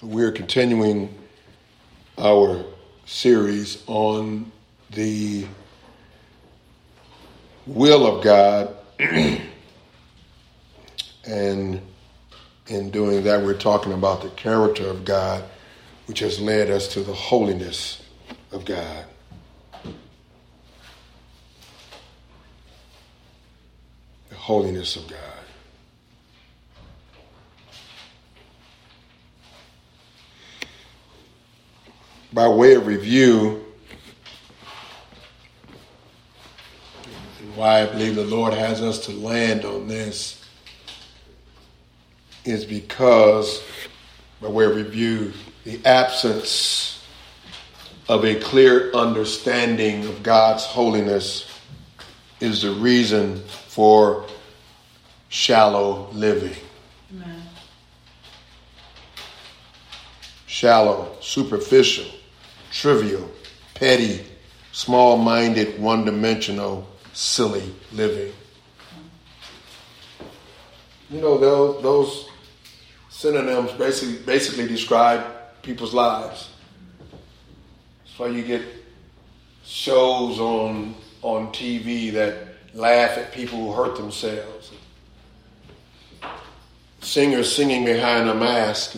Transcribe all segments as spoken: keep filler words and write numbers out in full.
We're continuing our series on the will of God, and in doing that, we're talking about the character of God, which has led us to the holiness of God. The holiness of God. By way of review, and why I believe the Lord has us to land on this is because, by way of review, the absence of a clear understanding of God's holiness is the reason for shallow living. Amen. Shallow, superficial, trivial, petty, small-minded, one-dimensional, silly living. You know, those, those synonyms basically basically describe people's lives. That's why you get shows on on T V that laugh at people who hurt themselves. Singers singing behind a mask.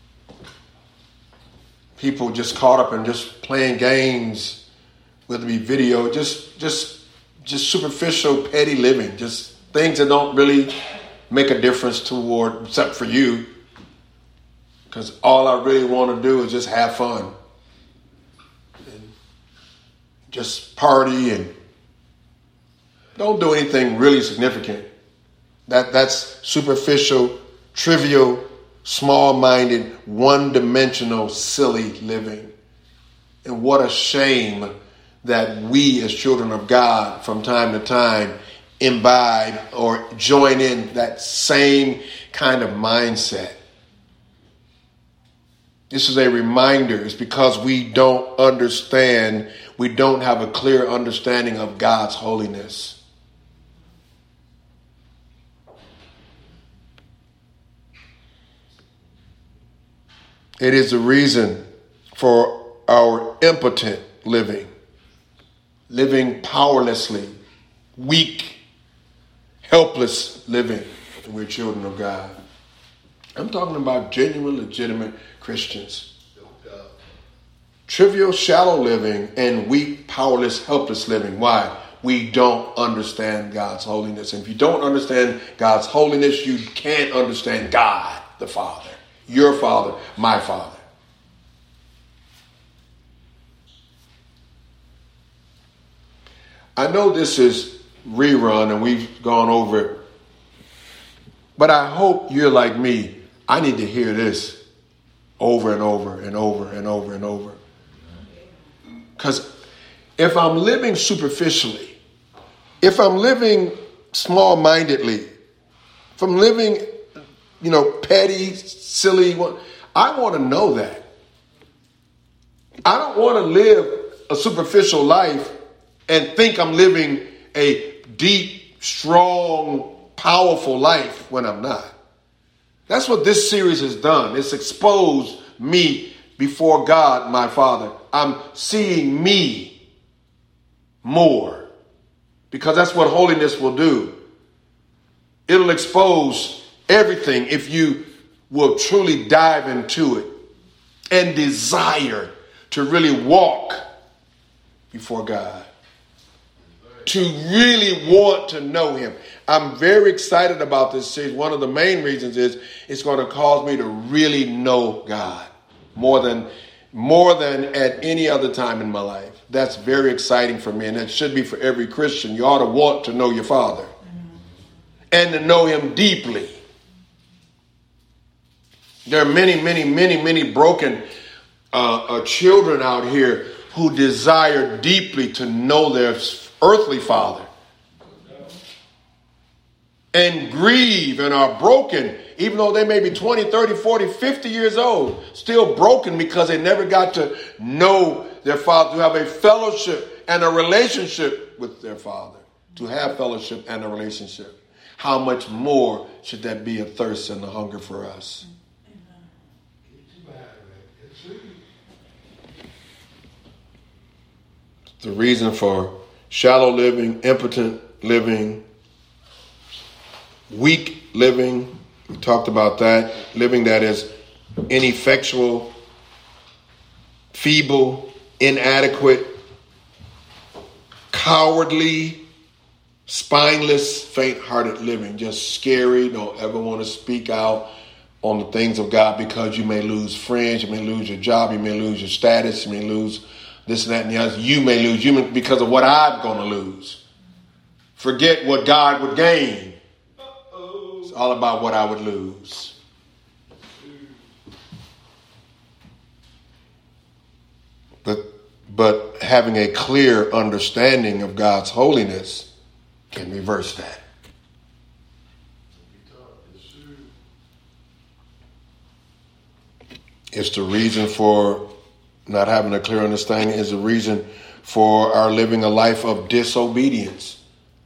People just caught up in just playing games, whether it be video, just just just superficial, petty living, just things that don't really make a difference toward, except for you, because all I really want to do is just have fun and just party and don't do anything really significant. That that's superficial, trivial, small-minded, one-dimensional, silly living. And what a shame that we as children of God from time to time imbibe or join in that same kind of mindset. This is a reminder. It's because we don't understand, we don't have a clear understanding of God's holiness. It is the reason for our impotent living, living powerlessly, weak, helpless living. And we're children of God. I'm talking about genuine, legitimate Christians. Trivial, shallow living and weak, powerless, helpless living. Why? We don't understand God's holiness. And if you don't understand God's holiness, you can't understand God, the Father. Your Father, my Father. I know this is rerun and we've gone over it, but I hope you're like me. I need to hear this over and over and over and over and over. Because if I'm living superficially, if I'm living small-mindedly, if I'm living, you know, petty, silly, I want to know that. I don't want to live a superficial life and think I'm living a deep, strong, powerful life when I'm not. That's what this series has done. It's exposed me before God, my Father. I'm seeing me more because that's what holiness will do. It'll expose everything if you will truly dive into it and desire to really walk before God, to really want to know him. I'm very excited about this series. One of the main reasons is it's going to cause me to really know God more than more than at any other time in my life. That's very exciting for me, and that should be for every Christian. You ought to want to know your Father and to know him deeply. There are many, many, many, many broken uh, uh, children out here who desire deeply to know their earthly father and grieve and are broken, even though they may be twenty, thirty, forty, fifty years old, still broken because they never got to know their father, to have a fellowship and a relationship with their father, to have fellowship and a relationship. How much more should that be a thirst and a hunger for us? The reason for shallow living, impotent living, weak living, we talked about that. Living that is ineffectual, feeble, inadequate, cowardly, spineless, faint-hearted living. Just scary. Don't ever want to speak out on the things of God because you may lose friends, you may lose your job, you may lose your status, you may lose this and that and the other. You may lose you may, because of what I'm going to lose. Forget what God would gain. It's all about what I would lose. But but having a clear understanding of God's holiness can reverse that. It's the reason for not having a clear understanding is the reason for our living a life of disobedience,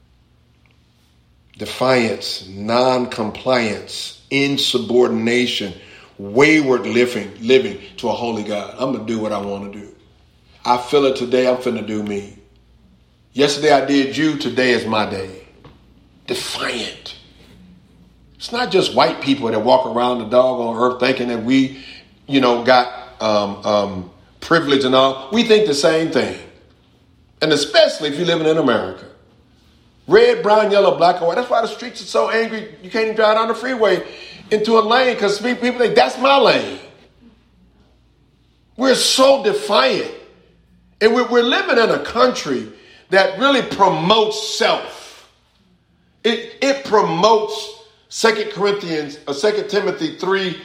defiance, non-compliance, insubordination, wayward living, living to a holy God. I'm going to do what I want to do. I feel it today. I'm finna do me. Yesterday I did you. Today is my day. Defiant. It's not just white people that walk around the doggone earth thinking that we, you know, got um, um, privilege and all. We think the same thing. And especially if you're living in America. Red, brown, yellow, black, or white. That's why the streets are so angry. You can't even drive down the freeway into a lane because people think that's my lane. We're so defiant. And we're, we're living in a country that really promotes self. It, it promotes Second Corinthians, or Second Timothy three,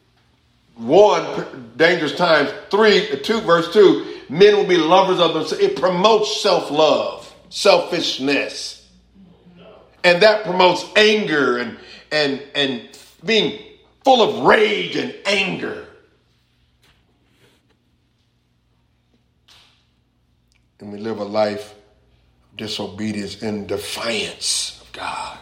one, dangerous times, three, two, verse two, men will be lovers of themselves. It promotes self-love, selfishness. And that promotes anger and, and, and being full of rage and anger. And we live a life of disobedience and defiance of God.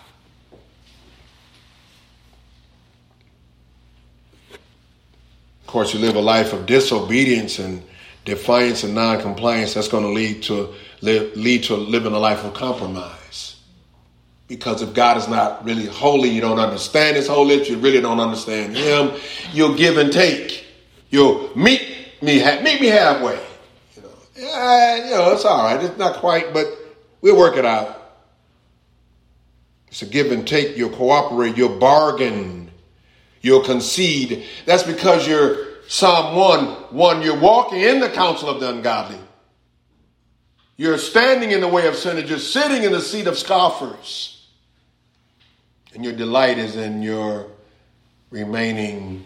Of course, you live a life of disobedience and defiance and non-compliance. That's going to lead to live, lead to living a life of compromise. Because if God is not really holy, you don't understand his holiness, you really don't understand him, you'll give and take. You'll meet me, meet me halfway. You know, yeah, you know, it's all right. It's not quite, but we'll work it out. It's a give and take. You'll cooperate. You'll bargain. You'll concede. That's because you're Psalm one, one, you're walking in the counsel of the ungodly. You're standing in the way of sinners. You're sitting in the seat of scoffers. And your delight is in your remaining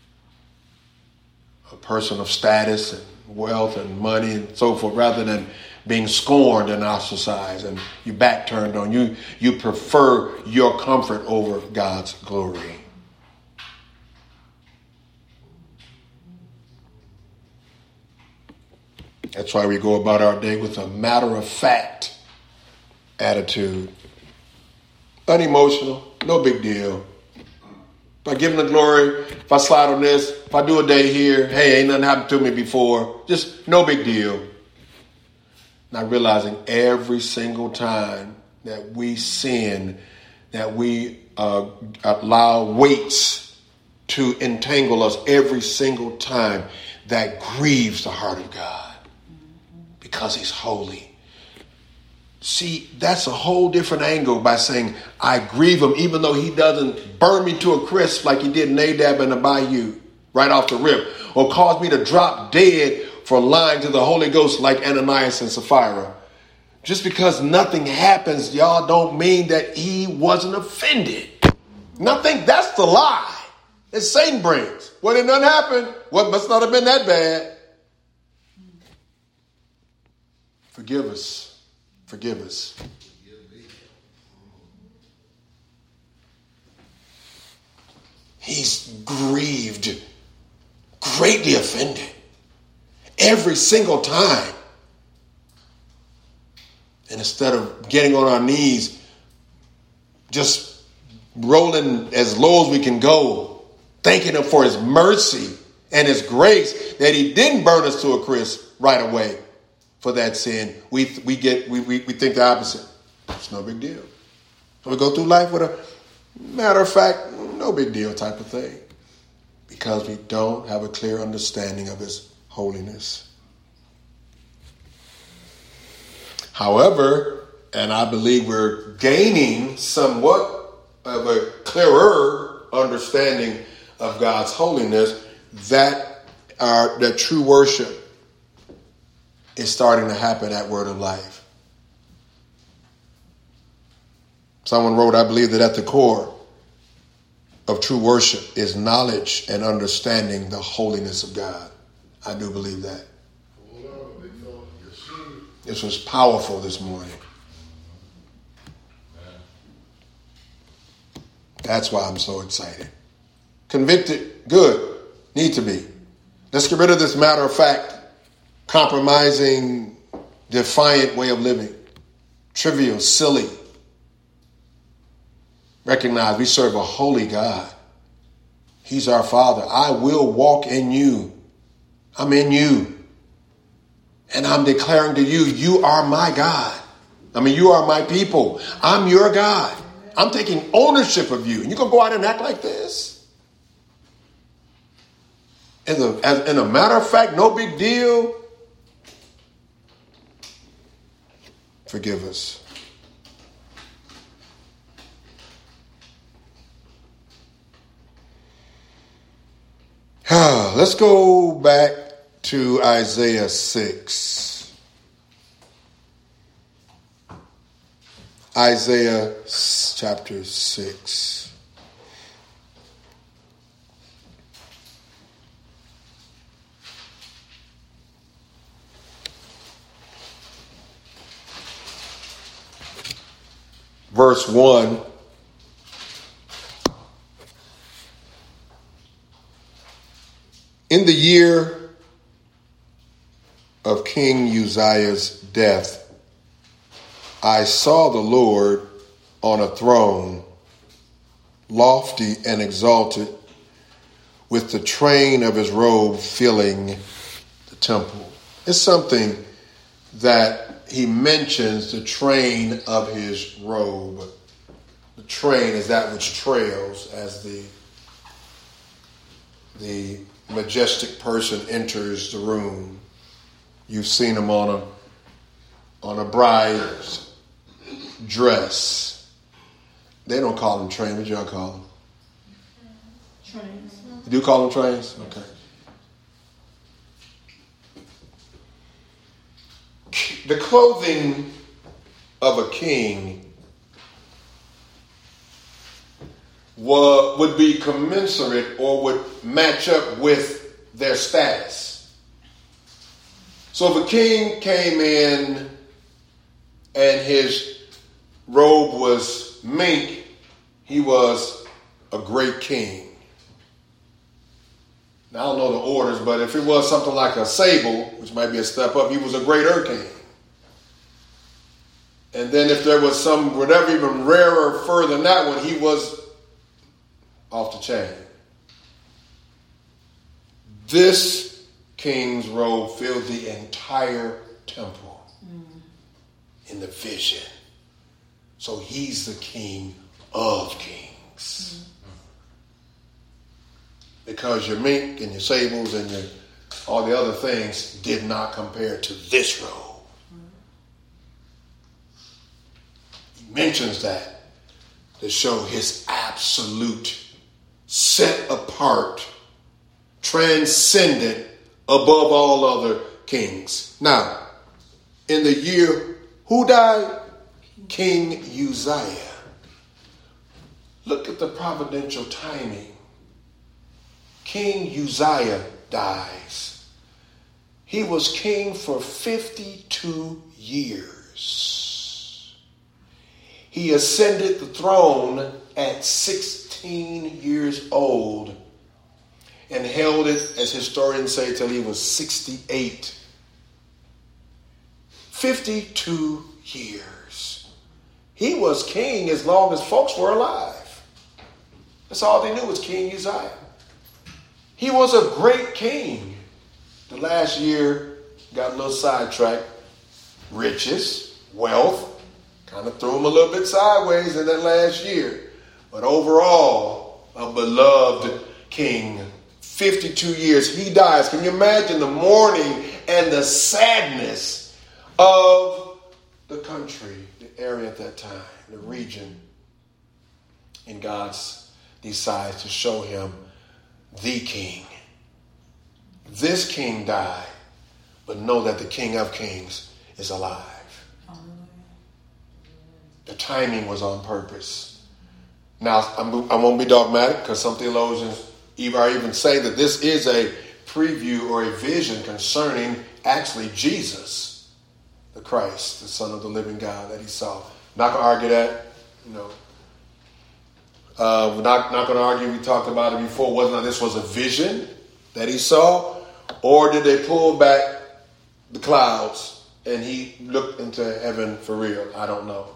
a person of status and wealth and money and so forth, rather than being scorned and ostracized and your back turned on. You, you prefer your comfort over God's glory. That's why we go about our day with a matter-of-fact attitude. Unemotional, no big deal. If I give him the glory, if I slide on this, if I do a day here, hey, ain't nothing happened to me before. Just no big deal. Not realizing every single time that we sin, that we uh, allow weights to entangle us every single time, that grieves the heart of God. Because he's holy. See, that's a whole different angle by saying, I grieve him even though he doesn't burn me to a crisp like he did Nadab and Abihu right off the rip, or cause me to drop dead for lying to the Holy Ghost like Ananias and Sapphira. Just because nothing happens, y'all, don't mean that he wasn't offended. Nothing, that's the lie that Satan brings. Well, did nothing happen? What must not have been that bad? Forgive us. Forgive us. He's grieved, greatly offended, every single time. And instead of getting on our knees, just rolling as low as we can go, thanking him for his mercy and his grace that he didn't burn us to a crisp right away for that sin, we we get we, we, we think the opposite. It's no big deal. So we go through life with a matter of fact, no big deal type of thing. Because we don't have a clear understanding of his holiness. However, and I believe we're gaining somewhat of a clearer understanding of God's holiness, that our that true worship is starting to happen at Word of Life. Someone wrote, I believe that at the core of true worship is knowledge and understanding the holiness of God. I do believe that. This was powerful this morning. That's why I'm so excited. Convicted, good, need to be. Let's get rid of this matter of fact, compromising, defiant way of living. Trivial, silly. Recognize we serve a holy God. He's our Father. I will walk in you. I'm in you. And I'm declaring to you, you are my God. I mean, you are my people. I'm your God. I'm taking ownership of you. And you're going to go out and act like this? As a, as, in a matter of fact, no big deal. Forgive us. Let's go back to Isaiah six. Isaiah chapter six. Verse one. In the year of King Uzziah's death, I saw the Lord on a throne, lofty and exalted, with the train of his robe filling the temple. It's something that he mentions, the train of his robe. The train is that which trails as the the majestic person enters the room. You've seen him on a on a bride's dress. They don't call them trains. What y'all call them? Trains. You do call them trains? Okay. The clothing of a king would, would be commensurate or would match up with their status. So if a king came in and his robe was mink, he was a great king. Now, I don't know the orders, but if it was something like a sable, which might be a step up, he was a greater king. And then if there was some, whatever, even rarer, further than that one, he was off the chain. This king's robe filled the entire temple mm. in the vision. So he's the king of kings. Mm. Because your mink and your sables and your, all the other things did not compare to this robe. He mentions that to show his absolute, set apart, transcendent, above all other kings. Now, in the year, who died? King Uzziah. Look at the providential timing. King Uzziah dies. He was king for fifty-two years. He ascended the throne at sixteen years old and held it, as historians say, till he was sixty-eight. fifty-two years. He was king as long as folks were alive. That's all they knew was King Uzziah. He was a great king. The last year got a little sidetracked. riches, wealth, kind of threw him a little bit sideways in that last year. But overall, a beloved king. fifty-two years, he dies. Can you imagine the mourning and the sadness of the country, the area at that time, the region? And God decides to show him the king. This king died, but know that the King of Kings is alive. The timing was on purpose. Now, I'm, I won't be dogmatic because some theologians are even saying that this is a preview or a vision concerning actually Jesus, the Christ, the Son of the living God that he saw. Not going to argue that, you know. Uh, we're not, not going to argue, we talked about it before, whether or not this was a vision that he saw, or did they pull back the clouds and he looked into heaven for real? I don't know.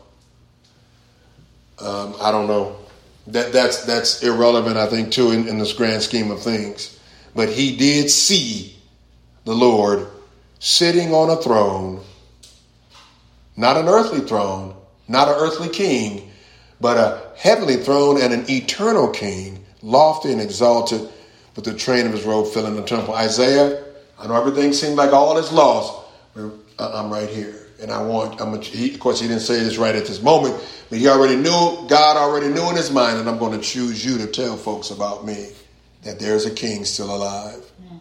Um, I don't know. That that's that's irrelevant, I think, too, in, in this grand scheme of things. But he did see the Lord sitting on a throne, not an earthly throne, not an earthly king, but a heavenly throne and an eternal king, lofty and exalted, with the train of his robe filling the temple. Isaiah, I know everything seemed like all is lost, but I'm right here. And I want, I'm a, he, of course, he didn't say this right at this moment, but he already knew, God already knew in his mind, and I'm going to choose you to tell folks about me, that there's a king still alive. Yeah.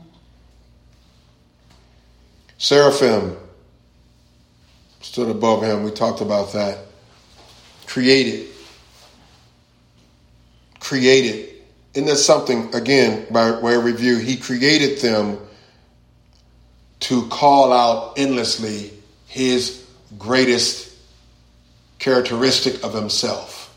Seraphim stood above him. We talked about that. Created. Created. Isn't that something, again, by way of review, he created them to call out endlessly his greatest characteristic of himself.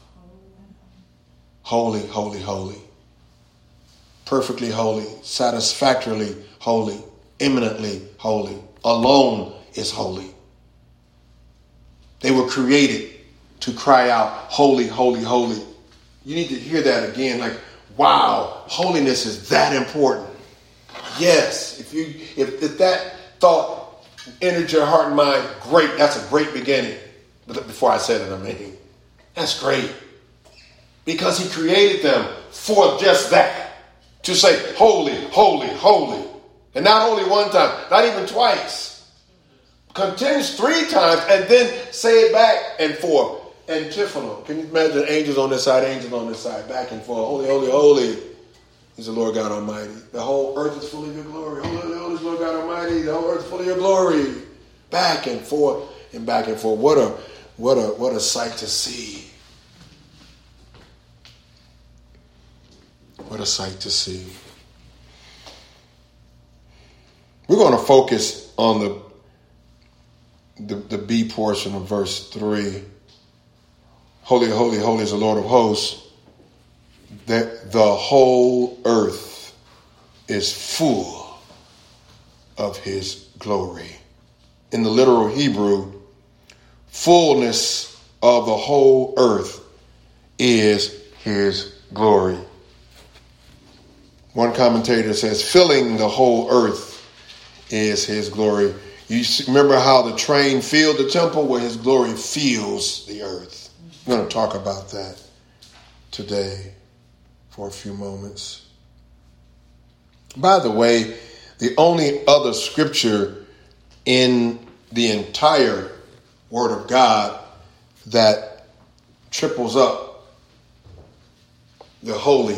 Holy, holy, holy. Perfectly holy, satisfactorily holy, eminently holy, alone is holy. They were created to cry out, holy, holy, holy. You need to hear that again, like, wow, holiness is that important. Yes, if you if, if that thought entered your heart and mind, great, that's a great beginning. But before I said it, I mean, that's great. Because he created them for just that. To say, holy, holy, holy. And not only one time, not even twice. Continues three times and then say it back and forth. Antiphonal. Can you imagine angels on this side, angels on this side, back and forth. Holy, holy, holy is the Lord God Almighty. The whole earth is full of your glory. Holy, holy, holy is the Lord God Almighty. The whole earth is full of your glory. Back and forth and back and forth. What a, what a, what a sight to see. What a sight to see. We're going to focus on the, the, the B portion of verse three. Holy, holy, holy is the Lord of hosts. That the whole earth is full of his glory. In the literal Hebrew, fullness of the whole earth is his glory. One commentator says, filling the whole earth is his glory. You remember how the train filled the temple? Where his glory fills the earth. We're going to talk about that today for a few moments. By the way, the only other scripture in the entire Word of God that triples up the holy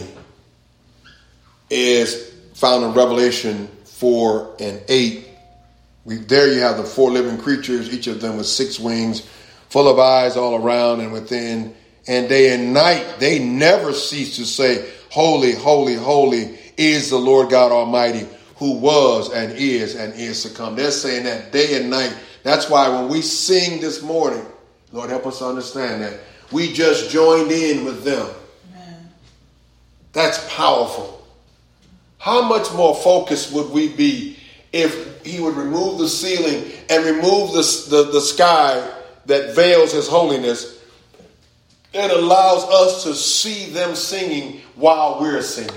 is found in Revelation four and eight. We, there you have the four living creatures, each of them with six wings, full of eyes all around and within. And day and night, they never cease to say, holy, holy, holy is the Lord God Almighty, who was and is and is to come. They're saying that day and night. That's why when we sing this morning, Lord, help us understand that, we just joined in with them. Amen. That's powerful. How much more focused would we be if he would remove the ceiling and remove the, the, the sky that veils his holiness and allows us to see them singing while we're singing?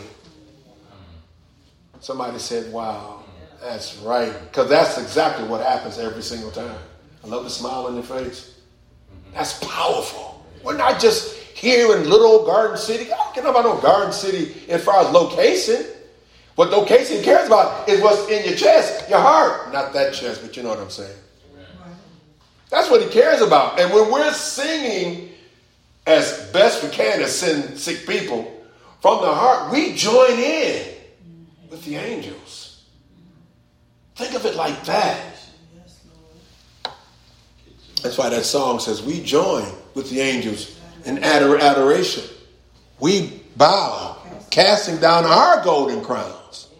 Somebody said, wow, that's right. Because that's exactly what happens every single time. I love the smile on your face. That's powerful. We're not just here in little old Garden City. I don't care about no Garden City as far as location. What location cares about is what's in your chest, your heart. Not that chest, but you know what I'm saying. That's what he cares about. And when we're singing as best we can to send sick people from the heart, we join in with the angels. Think of it like that. That's why that song says we join with the angels in ador- adoration. We bow, casting down our golden crowns.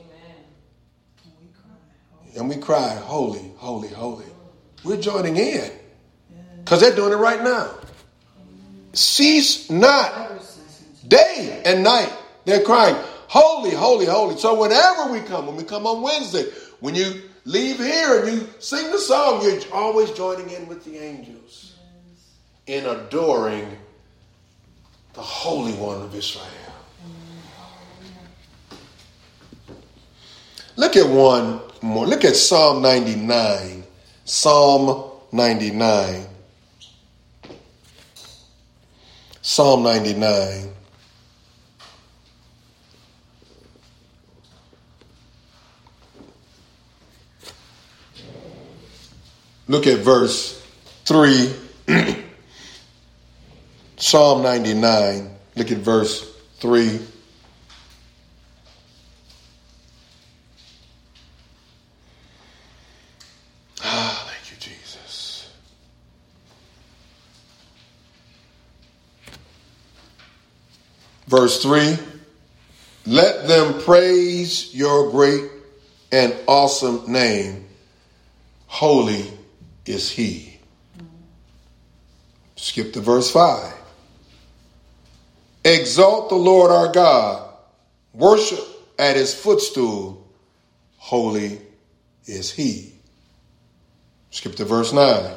And we cry, holy, holy, holy. We're joining in because they're doing it right now. Cease not day and night. They're crying, holy, holy, holy. So whenever we come, when we come on Wednesday, when you leave here and you sing the song, you're always joining in with the angels in adoring the Holy One of Israel. Look at one more. Look at Psalm ninety-nine. Psalm ninety-nine. Psalm ninety-nine. Look at verse three. Psalm ninety-nine. Look at verse three. Ah, thank you, Jesus. Verse three. Let them praise your great and awesome name. Holy is he. Skip to verse five. Exalt the Lord our God. Worship at his footstool. Holy is he. Skip to verse nine.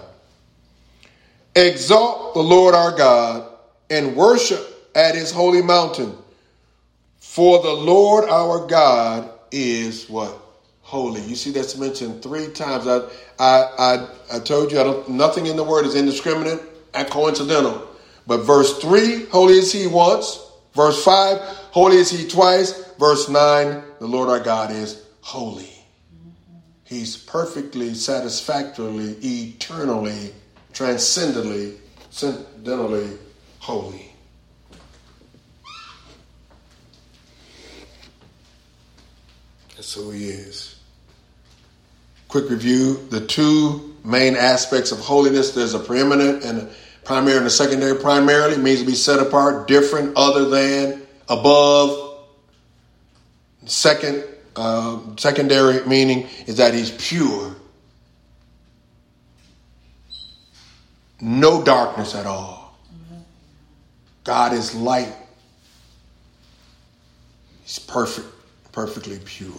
Exalt the Lord our God and worship at his holy mountain. For the Lord our God is what? Holy. You see that's mentioned three times. I I I, I told you I don't, nothing in the word is indiscriminate and coincidental. But verse three, holy is he once. Verse five, holy is he twice. Verse nine, the Lord our God is holy. He's perfectly, satisfactorily, eternally, transcendently, transcendently holy. That's who he is. Quick review. The two main aspects of holiness, there's a preeminent and a primary and a secondary. Primarily means to be set apart, different, other than, above. Second, uh, secondary meaning is that he's pure. No darkness at all. Mm-hmm. God is light. He's perfect, perfectly pure.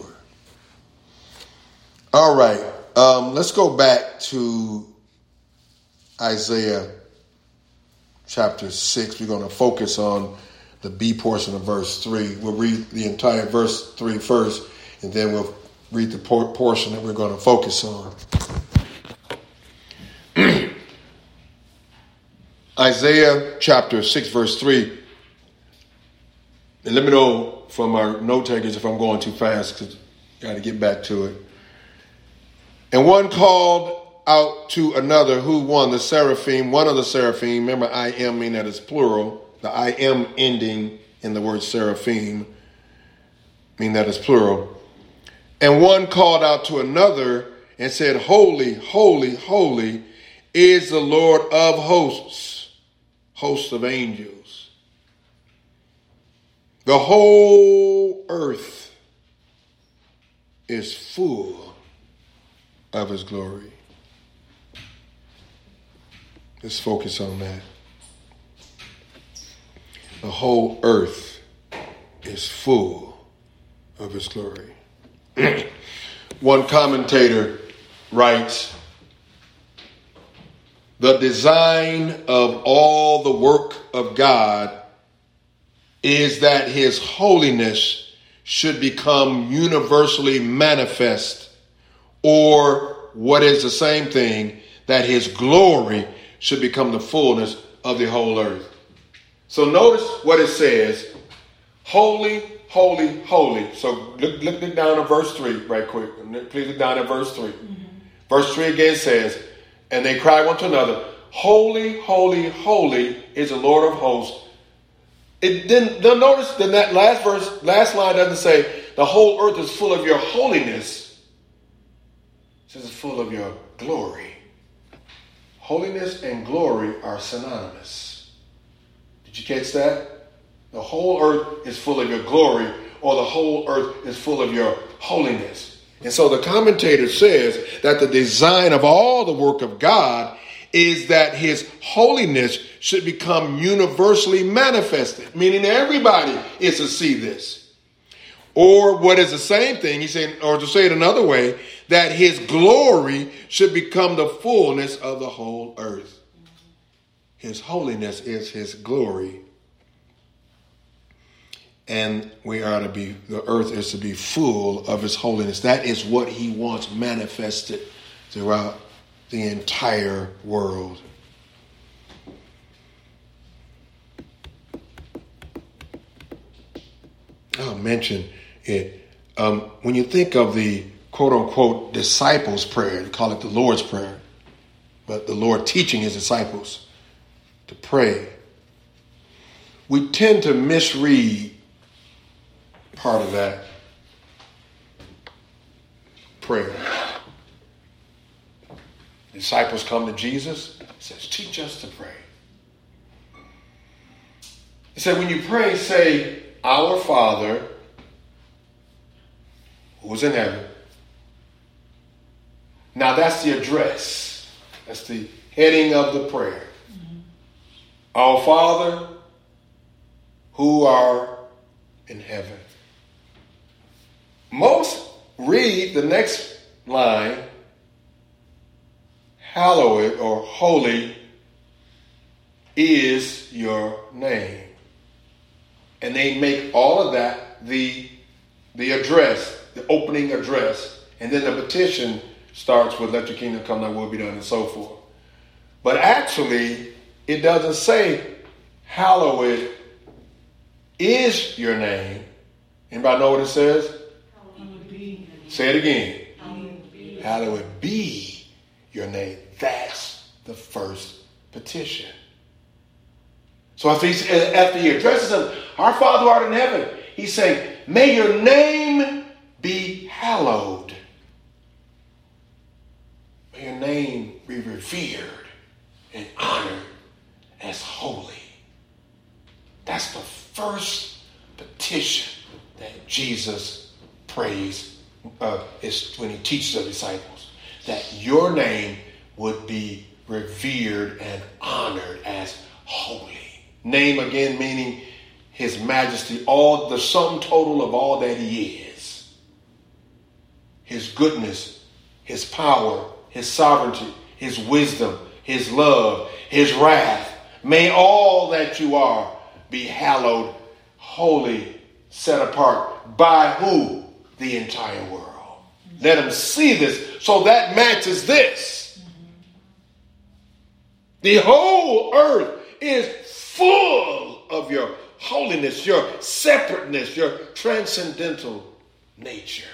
All right, um, let's go back to Isaiah chapter six. We're going to focus on the B portion of verse three. We'll read the entire verse three first, and then we'll read the por- portion that we're going to focus on. Isaiah chapter six, verse three. And let me know from our note takers if I'm going too fast, because I got to get back to it. And one called out to another, who one? The seraphim, one of the seraphim. Remember, I am mean that is plural. The I am ending in the word seraphim mean that is plural. And one called out to another and said, holy, holy, holy is the Lord of hosts, hosts of angels. The whole earth is full of his glory. Let's focus on that. The whole earth is full of his glory. One commentator writes, the design of all the work of God is that his holiness should become universally manifest, or what is the same thing, that his glory should become the fullness of the whole earth. So notice what it says. Holy, holy, holy. So look, look, look down at verse three right quick. Please look down at verse three. Mm-hmm. Verse three again says, and they cried one to another, holy, holy, holy is the Lord of hosts. It didn't, they'll notice that that last verse, last line doesn't say the whole earth is full of your holiness. It says it's full of your glory. Holiness and glory are synonymous. Did you catch that? The whole earth is full of your glory, or the whole earth is full of your holiness. And so the commentator says that the design of all the work of God is that his holiness should become universally manifested, meaning everybody is to see this. Or what is the same thing, he's saying, or to say it another way, that his glory should become the fullness of the whole earth. His holiness is his glory. And we are to be, the earth is to be full of his holiness. That is what he wants manifested throughout the entire world. I'll mention it. Um, when you think of the quote unquote disciples' prayer, they call it the Lord's Prayer, but the Lord teaching his disciples to pray, we tend to misread part of that prayer. The disciples come to Jesus. He says, teach us to pray. He said, when you pray, say, our Father, who is in heaven. Now that's the address. That's the heading of the prayer. Mm-hmm. Our Father, who are in heaven. Most read the next line, hallowed or holy is your name. And they make all of that the, the address, the opening address. And then the petition starts with let your kingdom come, thy will be done, and so forth. But actually, it doesn't say hallowed is your name. Anybody know what it says? Say it again. Hallowed be. Hallowed be your name. That's the first petition. So after he, after he addresses him, our Father who art in heaven, he's saying, may your name be hallowed. May your name be revered and honored as holy. That's the first petition that Jesus prays uh, is when he teaches the disciples, that your name would be revered and honored as holy. Name again meaning his majesty, all the sum total of all that he is. His goodness, his power, his sovereignty, his wisdom, his love, his wrath. May all that you are be hallowed, holy, set apart by who? The entire world. Let them see this. So that matches this. The whole earth is full of your holiness, your separateness, your transcendental nature.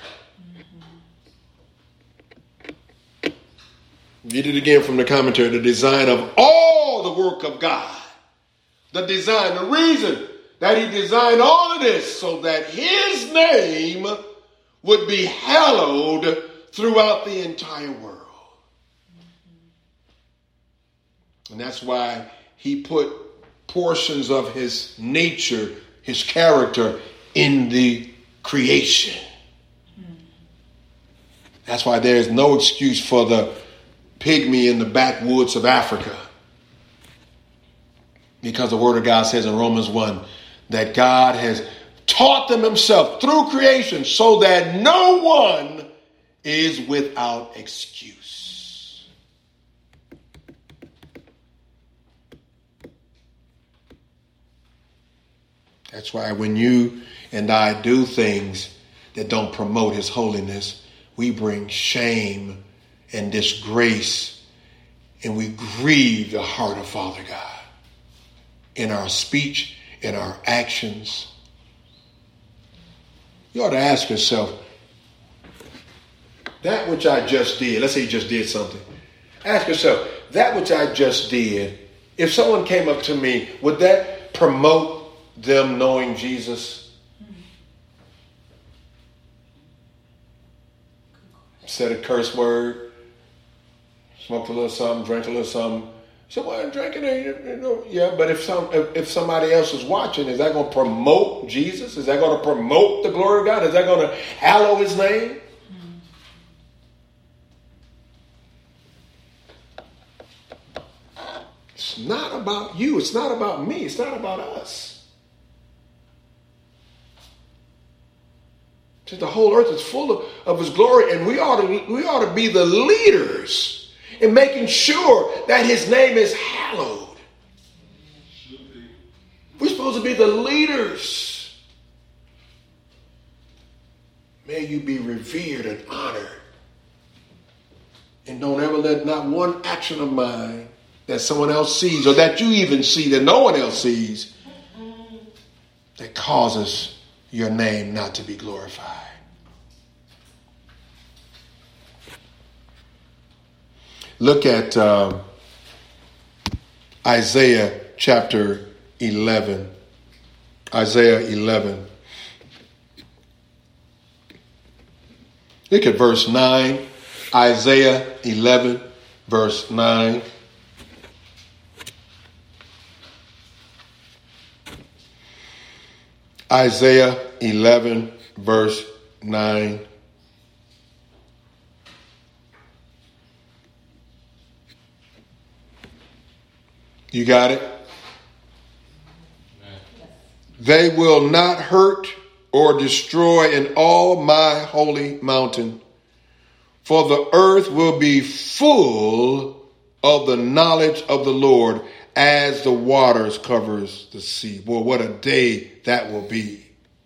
Read it again from the commentary. The design of all the work of God. The design, the reason that he designed all of this so that his name would be hallowed throughout the entire world. And that's why he put portions of his nature, his character in the creation. That's why there is no excuse for the pygmy in the backwoods of Africa. Because the word of God says in Romans one that God has taught them himself through creation so that no one is without excuse. That's why when you and I do things that don't promote his holiness, we bring shame and disgrace and we grieve the heart of Father God in our speech, in our actions. You ought to ask yourself, that which I just did, let's say you just did something. Ask yourself, that which I just did, if someone came up to me, would that promote them knowing Jesus? Said a curse word, smoked a little something, drank a little something. So why I'm drinking it? You know, yeah, but if some if, if somebody else is watching, is that going to promote Jesus? Is that going to promote the glory of God? Is that going to hallow his name? It's not about you. It's not about me. It's not about us. The whole earth is full of, of his glory, and we ought to we ought to be the leaders in making sure that his name is hallowed. We're supposed to be the leaders. May you be revered and honored. And don't ever let not one action of mine that someone else sees, or that you even see that no one else sees, that causes your name not to be glorified. Look at uh, Isaiah chapter eleven. Isaiah eleven. Look at verse nine. Isaiah eleven, verse nine. Isaiah eleven, verse nine. You got it? They will not hurt or destroy in all my holy mountain, for the earth will be full of the knowledge of the Lord as the waters covers the sea. Boy, what a day that will be.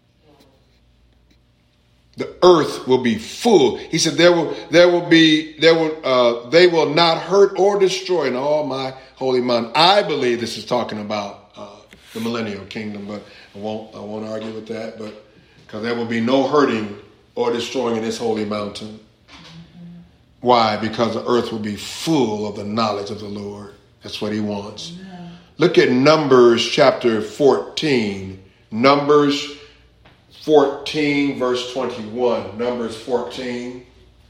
The earth will be full. He said there will there will be there will uh, they will not hurt or destroy in all my holy mountain. I believe this is talking about uh, the millennial kingdom, but I won't I won't argue with that. But because there will be no hurting or destroying in this holy mountain. Why? Because the earth will be full of the knowledge of the Lord. That's what he wants. Amen. Look at Numbers chapter fourteen. Numbers fourteen, verse twenty-one. Numbers fourteen.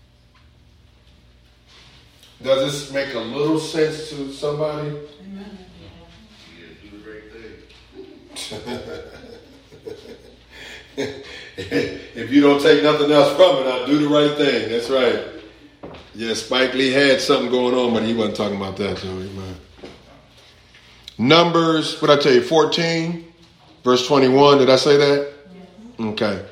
Does this make a little sense to somebody? Amen. Yeah, do the right thing. If you don't take nothing else from it, I'll do the right thing. That's right. Yeah, Spike Lee had something going on, but he wasn't talking about that. So he might. Numbers, what did I tell you, fourteen, verse twenty-one. Did I say that? Yeah. Okay.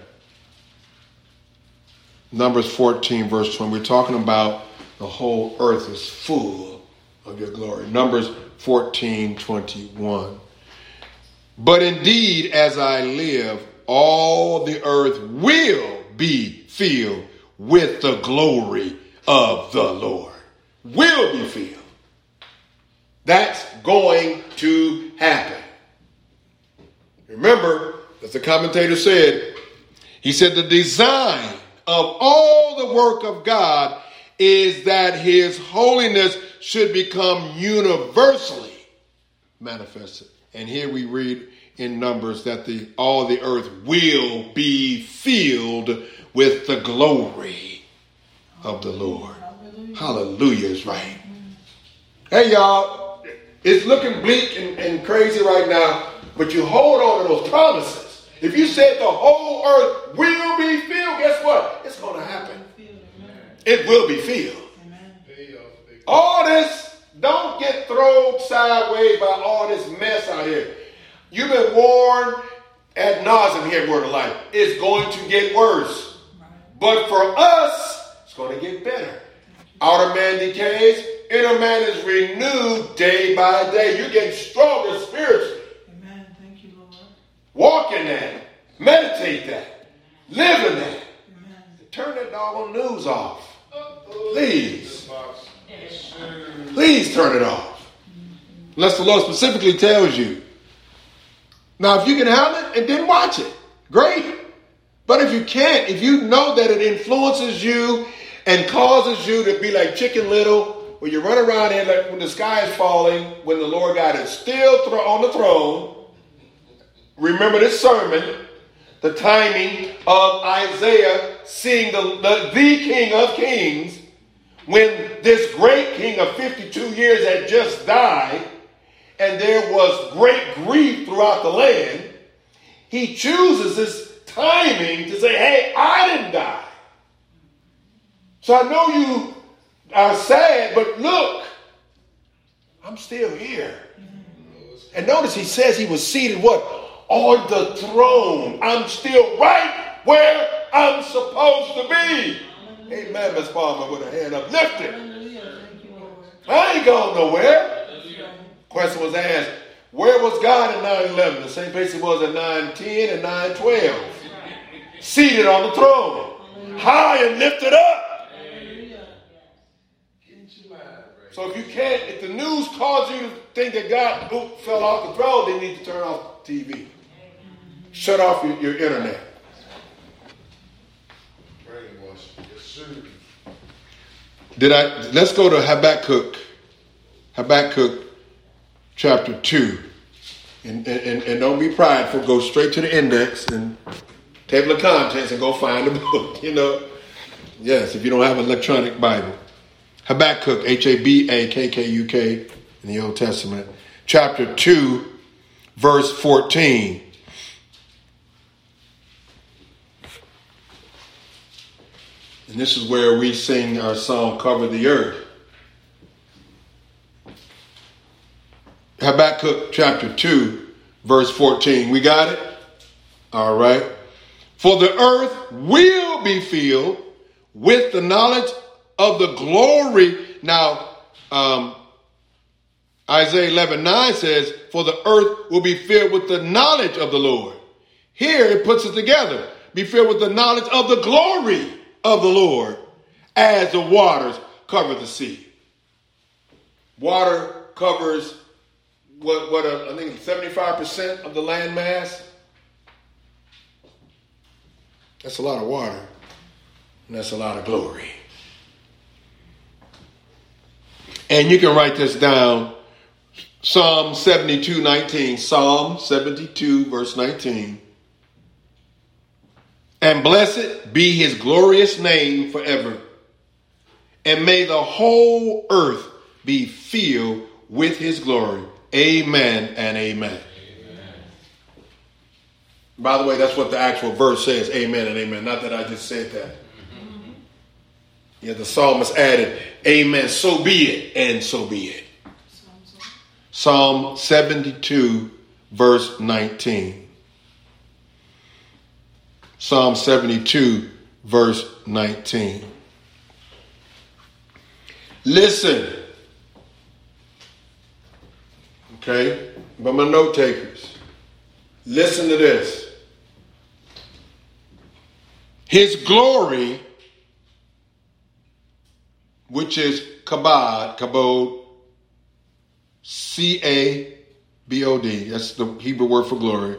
Numbers fourteen, verse twenty. We're talking about the whole earth is full of your glory. Numbers fourteen, twenty-one. But indeed, as I live, all the earth will be filled with the glory of the Lord. Will be filled. That's going to happen. Remember, as the commentator said, he said the design of all the work of God is that his holiness should become universally manifested. And here we read in Numbers that the all the earth will be filled with the glory of the Lord. Hallelujah, Hallelujah is right. Hey, y'all, it's looking bleak and, and crazy right now, but you hold on to those promises. If you said the whole earth will be filled, guess what? It's going to happen. It will be filled. All this, don't get thrown sideways by all this mess out here. You've been warned ad nauseum here at Word of Life. It's going to get worse. But for us, it's going to get better. Outer man decays. Inner man is renewed day by day. You're getting stronger spiritually. Amen. Thank you, Lord. Walk in that. Meditate that. Live in that. Amen. Turn that doggone news off. Please. Please turn it off. Unless the Lord specifically tells you. Now, if you can handle it, and then watch it. Great. But if you can't, if you know that it influences you and causes you to be like Chicken Little, when you run around here like when the sky is falling, when the Lord God is still thro- on the throne, remember this sermon, the timing of Isaiah seeing the, the, the King of Kings, when this great king of fifty-two years had just died, and there was great grief throughout the land, he chooses this timing to say, hey, I didn't die. So I know you are sad, but look, I'm still here. And notice he says he was seated what? On the throne. I'm still right where I'm supposed to be. Amen, Miss Palmer, with her hand uplifted. I ain't going nowhere. Question was asked, where was God at nine eleven? The same place he was at nine ten and nine twelve. Seated on the throne. High and lifted up. So if you can't, if the news causes you to think that God oop, fell off the throne, then you need to turn off the T V. Shut off your, your internet. Did I? Let's go to Habakkuk. Habakkuk chapter two. And, and, and don't be prideful. Go straight to the index and table of contents and go find the book. You know. Yes, if you don't have an electronic Bible. Habakkuk, H A B A K K U K in the Old Testament. Chapter two, verse fourteen. And this is where we sing our song, Cover the Earth. Habakkuk chapter two, verse fourteen. We got it? All right. For the earth will be filled with the knowledge of the glory. Now, um, Isaiah eleven nine says, for the earth will be filled with the knowledge of the Lord. Here it puts it together. Be filled with the knowledge of the glory of the Lord as the waters cover the sea. Water covers what, what a, I think seventy-five percent of the land mass. That's a lot of water. And that's a lot of glory. And you can write this down. Psalm seventy-two nineteen. Psalm seventy-two verse nineteen. And blessed be his glorious name forever. And may the whole earth be filled with his glory. Amen and amen. Amen. By the way, that's what the actual verse says. Amen and amen. Not that I just said that. Mm-hmm. Yeah, the psalmist added, amen, so be it, and so be it. Psalm seventy-two, verse nineteen. Psalm seventy-two, verse nineteen. Listen. Okay? But my note takers, listen to this. His glory, which is kabod, kabod, C A B O D, that's the Hebrew word for glory,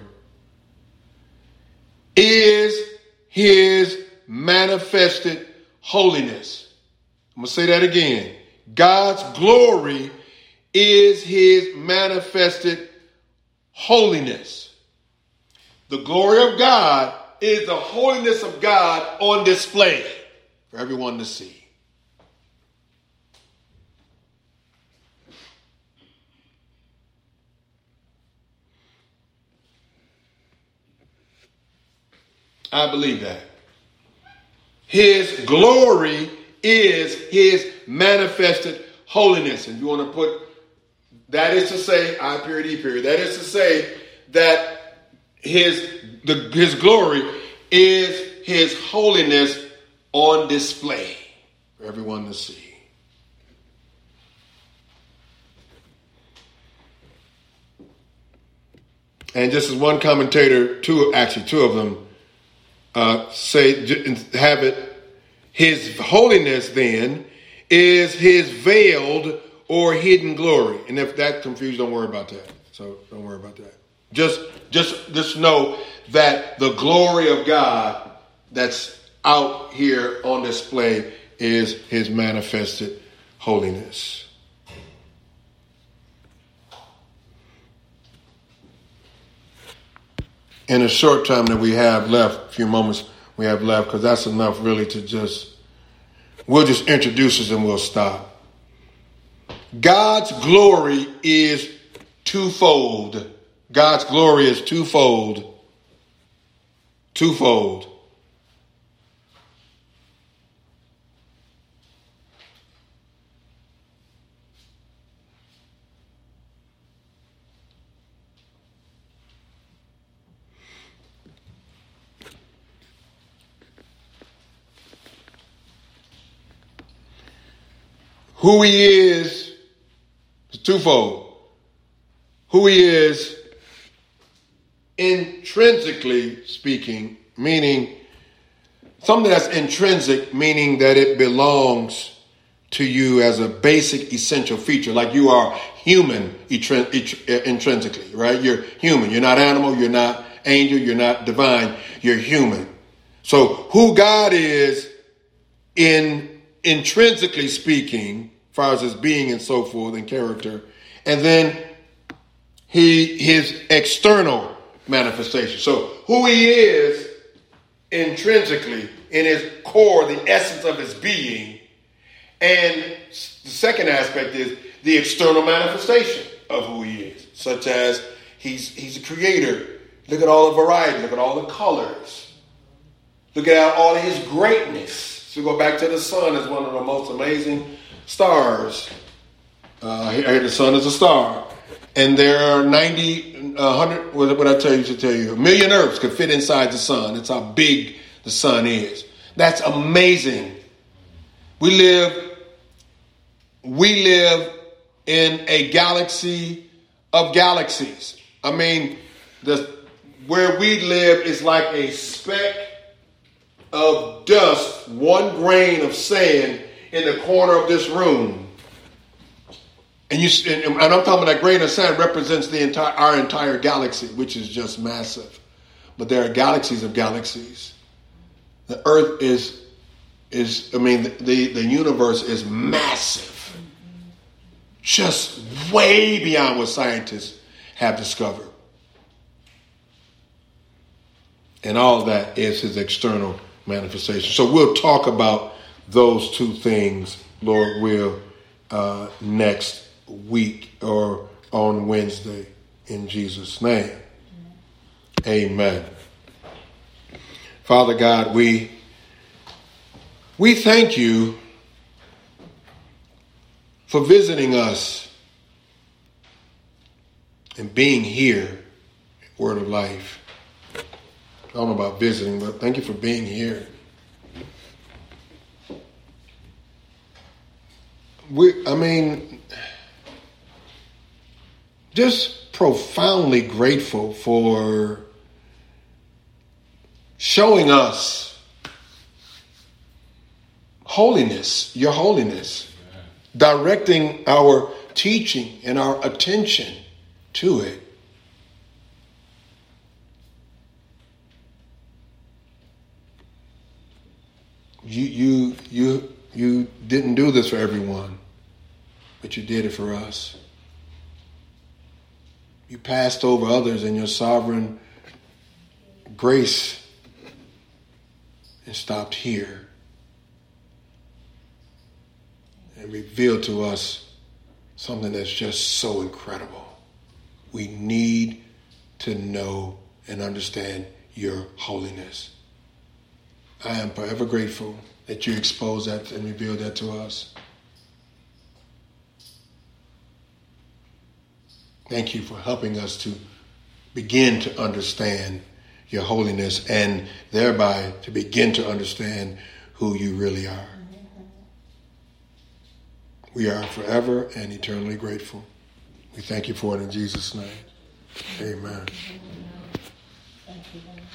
is his manifested holiness. I'm going to say that again. God's glory is his manifested holiness. The glory of God is the holiness of God on display for everyone to see. I believe that. His glory is his manifested holiness. And you want to put, that is to say, I period, E period. That is to say that his, the, his glory is his holiness on display for everyone to see. And just as one commentator, two, actually two of them, Uh, say, have it, his holiness then is his veiled or hidden glory. And if that confused, don't worry about that. So don't worry about that. Just, just, just know that the glory of God that's out here on display is his manifested holiness. In a short time that we have left, a few moments we have left, because that's enough really to just, we'll just introduce us and we'll stop. God's glory is twofold. God's glory is twofold. Twofold. Who he is is twofold. Who he is intrinsically speaking, meaning something that's intrinsic, meaning that it belongs to you as a basic essential feature, like you are human intrinsically, right? You're human. You're not animal. You're not angel. You're not divine. You're human. So who God is in intrinsically speaking, as far as his being and so forth and character, and then he his external manifestation. So who he is intrinsically in his core, the essence of his being, and the second aspect is the external manifestation of who he is, such as he's he's a creator. Look at all the variety. Look at all the colors. Look at all of his greatness. So go back to the sun as one of the most amazing stars. Uh, here the sun is a star. And there are ninety, one hundred, what did I tell you to tell you? A million earths could fit inside the sun. That's how big the sun is. That's amazing. We live, we live in a galaxy of galaxies. I mean, the where we live is like a speck of dust, one grain of sand in the corner of this room. And you, and, and I'm talking about that grain of sand represents the entire our entire galaxy, which is just massive. But there are galaxies of galaxies. The Earth is is I mean the the universe is massive, just way beyond what scientists have discovered. And all of that is his external manifestation. So we'll talk about those two things, Lord will, uh, next week or on Wednesday, in Jesus' name. Amen. Father God, we we thank you for visiting us and being here at Word of Life. I don't know about visiting, but thank you for being here. We, I mean, just profoundly grateful for showing us holiness, your holiness, directing our teaching and our attention to it. You, you, you, you didn't do this for everyone, but you did it for us. You passed over others in your sovereign grace and stopped here and revealed to us something that's just so incredible. We need to know and understand your holiness. I am forever grateful that you exposed that and revealed that to us. Thank you for helping us to begin to understand your holiness and thereby to begin to understand who you really are. We are forever and eternally grateful. We thank you for it in Jesus' name. Amen.